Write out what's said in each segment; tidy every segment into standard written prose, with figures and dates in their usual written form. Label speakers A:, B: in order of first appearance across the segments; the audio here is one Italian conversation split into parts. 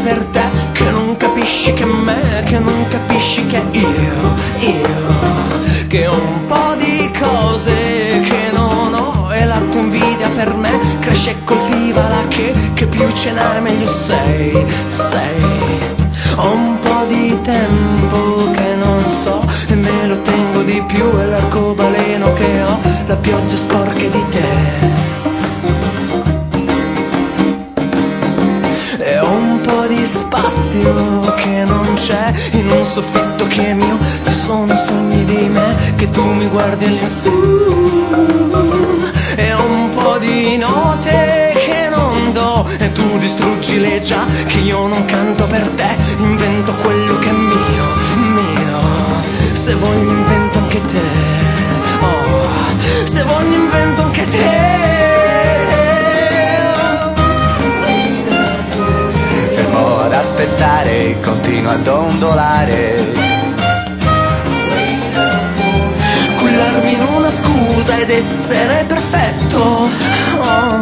A: per te, che non capisci che me, che non capisci che io, che ho un po' di cose che non ho, e la tua invidia per me cresce e coltivala, che più ce n'è meglio sei. Ho un po' di tempo che non so e me lo tengo di più, è l'arcobaleno che ho, la pioggia sporca di te. E ho un po' di spazio che non c'è in un soffitto che è mio, ci sono sogni di me che tu mi guardi all'insù. E ho un po' di note che non do e tu distruggi le già che io non canto per te, invento quello che è mio. Se voglio invento anche te, oh, se voglio invento anche te.
B: Fermo ad aspettare, continuo ad ondolare,
A: Cullarmi in una scusa ed essere perfetto, oh.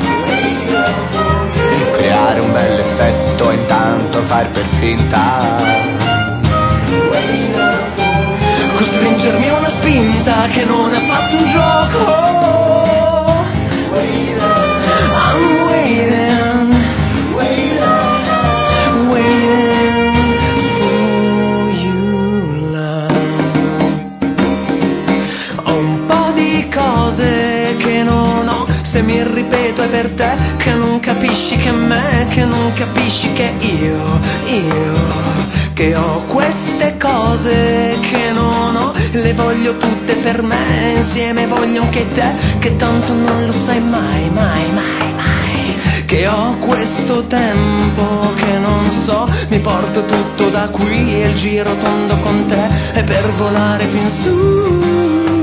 B: creare un bel effetto, intanto far per finta,
A: costringermi a una spinta che non è fatto un gioco. I'm waiting, waiting for you, love. Ho un po' di cose che non ho, se mi ripeto è per te, che non capisci che me, che non capisci che io che ho queste cose che non ho, le voglio tutte per me, insieme voglio anche te, che tanto non lo sai mai, che ho questo tempo che non so, mi porto tutto da qui e il giro tondo con te è per volare più in su.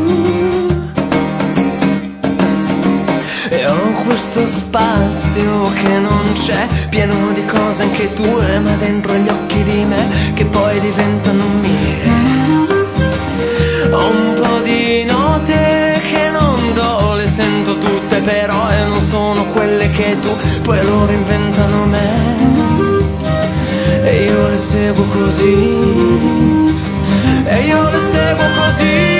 A: E ho questo spazio che non c'è, pieno di cose anche tue, ma dentro gli occhi di me che poi diventano mie. Ho un po' di note che non do, le sento tutte però e non sono quelle che tu, poi loro inventano me e io le seguo così, e io le seguo così.